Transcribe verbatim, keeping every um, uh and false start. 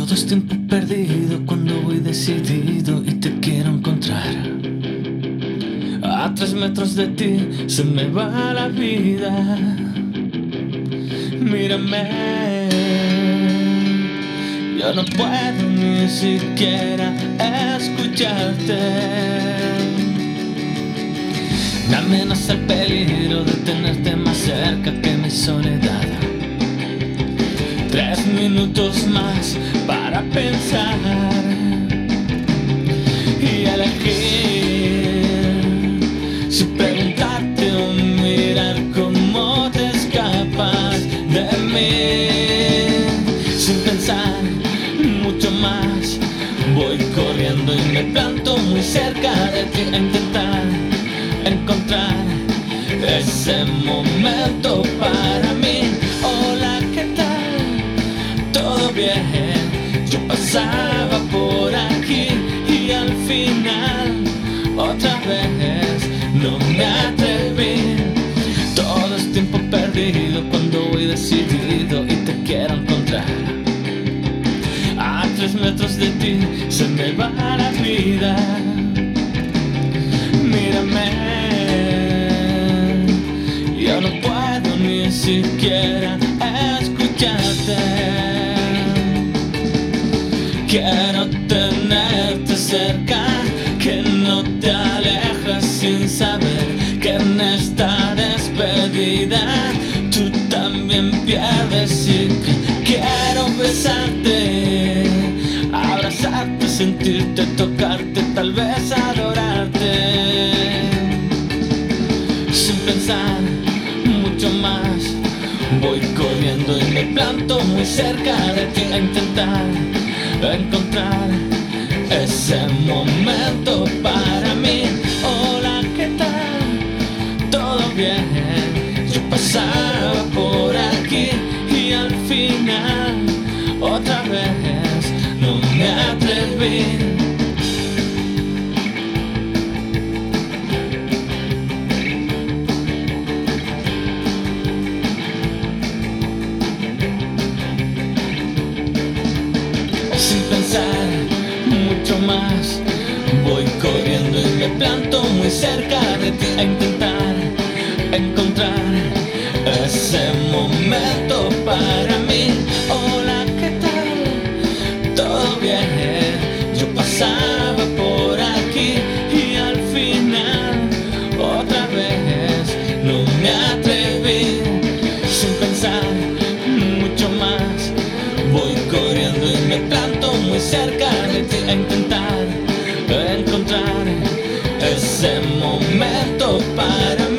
Todo es tiempo perdido cuando voy decidido y te quiero encontrar. A tres metros de ti se me va la vida. Mírame, yo no puedo ni siquiera escucharte. Me amenaza el peligro de tenerte más cerca que mi soledad. Tres minutos más para pensar y elegir si preguntarte o mirar cómo te escapas de mí. Sin pensar mucho más voy corriendo y me planto muy cerca de ti a intentar encontrar ese momento para mí. Hola, ¿qué tal? ¿Todo bien? Yo pasaba por aquí y al final otra vez no me atreví. Todo es tiempo perdido cuando voy decidido y te quiero encontrar. A tres metros de ti se me va la vida. Mírame, yo no puedo ni siquiera escucharte. Quiero tenerte cerca, que no te alejes sin saber que en esta despedida tú también pierdes y que quiero besarte, abrazarte, sentirte, tocarte, tal vez adorarte. Sin pensar mucho más voy corriendo y me planto muy cerca de ti a intentar encontrar ese momento para mí. Hola, ¿qué tal? ¿Todo bien? Yo pasaba por aquí y al final otra vez no me atreví. Sin pensar mucho más voy corriendo y me planto muy cerca de ti a intentar encontrar ese momento para mí. Hola, ¿qué tal? ¿Todo bien? Yo pasaba por aquí y al final otra vez no me atreví. Sin pensar mucho más voy corriendo y me planto muy cerca de ti a intentar encontrar ese momento para mí.